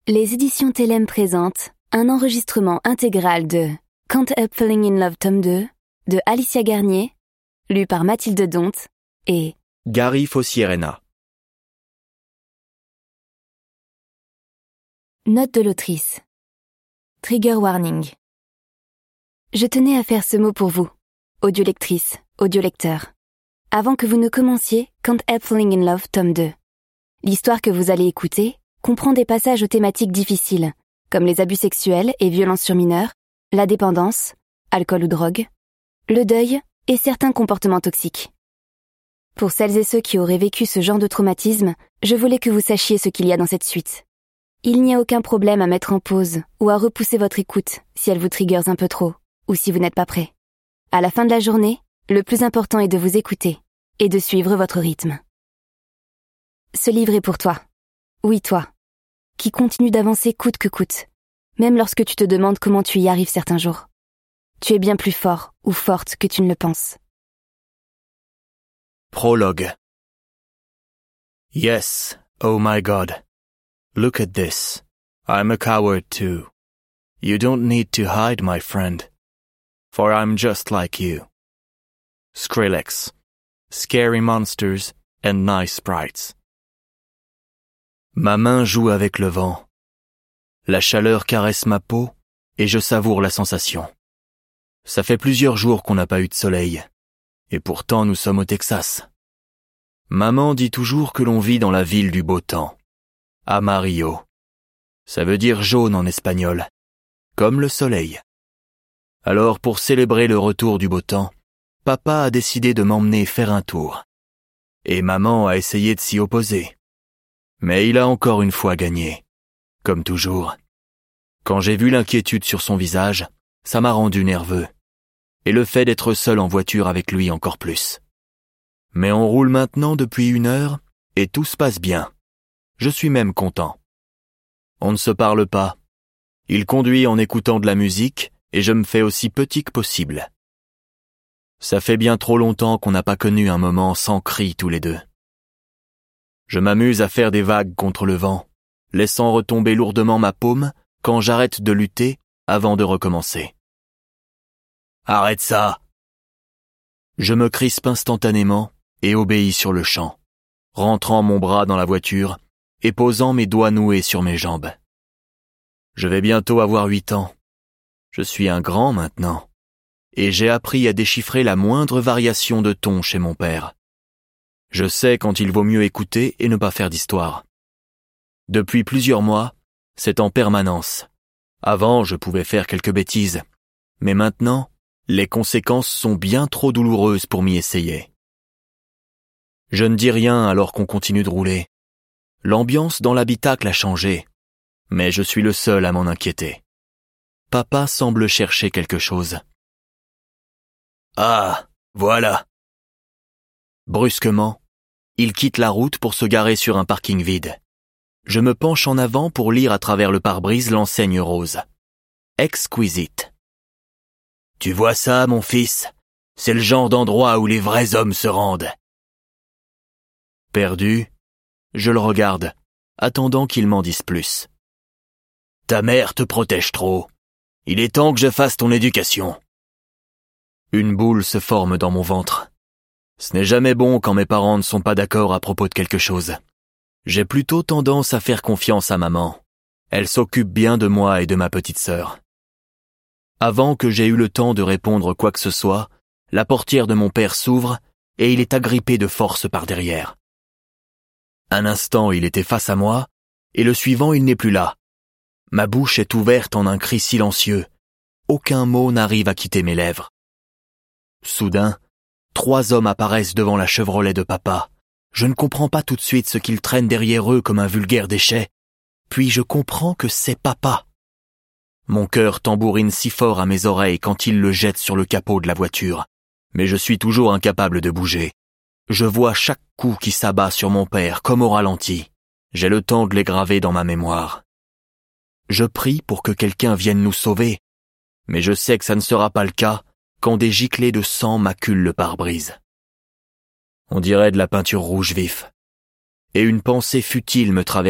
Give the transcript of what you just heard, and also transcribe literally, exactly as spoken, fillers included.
Les éditions Télème présentent un enregistrement intégral de Can't Help Falling in Love tome deux de Alicia Garnier, lu par Mathilde Donte et Gary Fossierena. Note de l'autrice. Trigger warning. Je tenais à faire ce mot pour vous, audiolectrice, audiolecteur, avant que vous ne commenciez Can't Help Falling in Love tome deux. L'histoire que vous allez écouter comprend des passages aux thématiques difficiles, comme les abus sexuels et violences sur mineurs, la dépendance, alcool ou drogue, le deuil et certains comportements toxiques. Pour celles et ceux qui auraient vécu ce genre de traumatisme, je voulais que vous sachiez ce qu'il y a dans cette suite. Il n'y a aucun problème à mettre en pause ou à repousser votre écoute si elle vous triggers un peu trop ou si vous n'êtes pas prêt. À la fin de la journée, le plus important est de vous écouter et de suivre votre rythme. Ce livre est pour toi. Oui, toi, qui continue d'avancer coûte que coûte, même lorsque tu te demandes comment tu y arrives certains jours. Tu es bien plus fort ou forte que tu ne le penses. Prologue. Yes, oh my God. Look at this. I'm a coward too. You don't need to hide, my friend. For I'm just like you. Skrillex. Scary monsters and nice sprites. Ma main joue avec le vent. La chaleur caresse ma peau et je savoure la sensation. Ça fait plusieurs jours qu'on n'a pas eu de soleil. Et pourtant nous sommes au Texas. Maman dit toujours que l'on vit dans la ville du beau temps. Amarillo. Ça veut dire jaune en espagnol. Comme le soleil. Alors pour célébrer le retour du beau temps, papa a décidé de m'emmener faire un tour. Et maman a essayé de s'y opposer. Mais il a encore une fois gagné. Comme toujours. Quand j'ai vu l'inquiétude sur son visage, ça m'a rendu nerveux. Et le fait d'être seul en voiture avec lui encore plus. Mais on roule maintenant depuis une heure et tout se passe bien. Je suis même content. On ne se parle pas. Il conduit en écoutant de la musique et je me fais aussi petit que possible. Ça fait bien trop longtemps qu'on n'a pas connu un moment sans cris tous les deux. Je m'amuse à faire des vagues contre le vent, laissant retomber lourdement ma paume quand j'arrête de lutter avant de recommencer. Arrête ça! Je me crispe instantanément et obéis sur le champ, rentrant mon bras dans la voiture et posant mes doigts noués sur mes jambes. Je vais bientôt avoir huit ans. Je suis un grand maintenant, et j'ai appris à déchiffrer la moindre variation de ton chez mon père. Je sais quand il vaut mieux écouter et ne pas faire d'histoire. Depuis plusieurs mois, c'est en permanence. Avant, je pouvais faire quelques bêtises, mais maintenant, les conséquences sont bien trop douloureuses pour m'y essayer. Je ne dis rien alors qu'on continue de rouler. L'ambiance dans l'habitacle a changé, mais je suis le seul à m'en inquiéter. Papa semble chercher quelque chose. Ah, voilà. Brusquement, il quitte la route pour se garer sur un parking vide. Je me penche en avant pour lire à travers le pare-brise l'enseigne rose. Exquisite. Tu vois ça, mon fils? C'est le genre d'endroit où les vrais hommes se rendent. Perdu, je le regarde, attendant qu'il m'en dise plus. Ta mère te protège trop. Il est temps que je fasse ton éducation. Une boule se forme dans mon ventre. Ce n'est jamais bon quand mes parents ne sont pas d'accord à propos de quelque chose. J'ai plutôt tendance à faire confiance à maman. Elle s'occupe bien de moi et de ma petite sœur. Avant que j'aie eu le temps de répondre quoi que ce soit, la portière de mon père s'ouvre et il est agrippé de force par derrière. Un instant, il était face à moi, et le suivant, il n'est plus là. Ma bouche est ouverte en un cri silencieux. Aucun mot n'arrive à quitter mes lèvres. Soudain, trois hommes apparaissent devant la Chevrolet de papa. Je ne comprends pas tout de suite ce qu'ils traînent derrière eux comme un vulgaire déchet. Puis je comprends que c'est papa. Mon cœur tambourine si fort à mes oreilles quand ils le jettent sur le capot de la voiture. Mais je suis toujours incapable de bouger. Je vois chaque coup qui s'abat sur mon père comme au ralenti. J'ai le temps de les graver dans ma mémoire. Je prie pour que quelqu'un vienne nous sauver. Mais je sais que ça ne sera pas le cas quand des giclées de sang maculent le pare-brise. On dirait de la peinture rouge vif. Et une pensée futile me traverse